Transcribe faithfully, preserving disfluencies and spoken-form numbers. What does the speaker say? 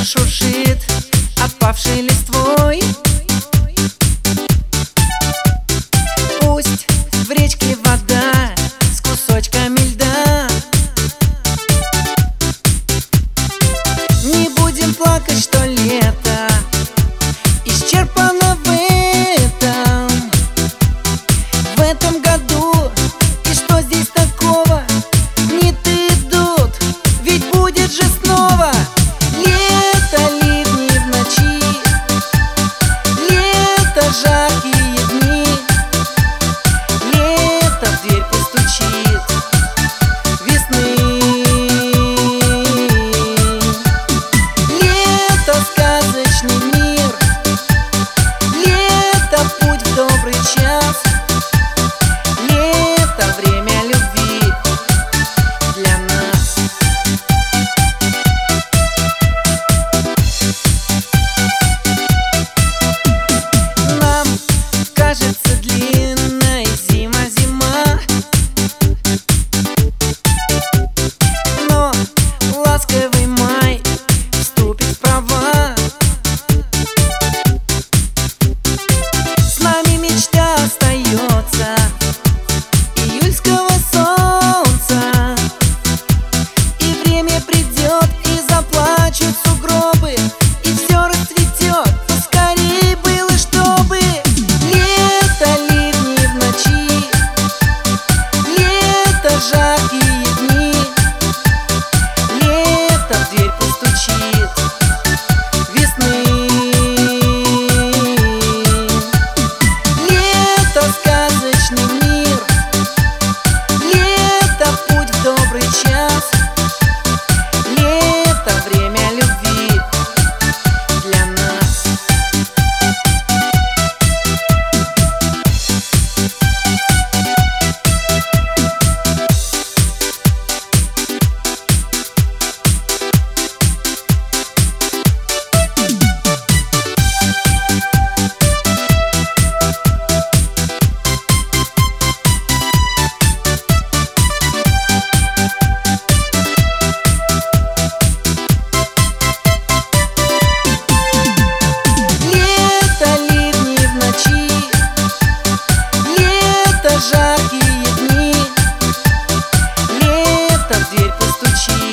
шуршит опавшей листвой. Пусть в речке вода с кусочками льда. Не будем плакать, что лето исчерпано в этом, в этом году. И что здесь такого? Дни-то идут, ведь будет же снова лето, ливни в ночи, лето, жаркие дни, лето в дверь постучит весны. Лето, сказочный мир, лето, путь в добрый час, лето, время любви для нас. Нам кажется длинной зима, зима, но ласковый май вступит в права. С нами мечта остается июльского солнца, и время придет, и заплачут сугробы, и все расцветет. Поскорей было, чтобы лето, ливни в ночи, лето, жаркие дни, лето в дверь постучит весны. Лето, сказочный мир, лето, путь в добрый час, лето, время любви для нас. Лето, ливни в ночи, лето, жаркие дни, лето в дверь постучит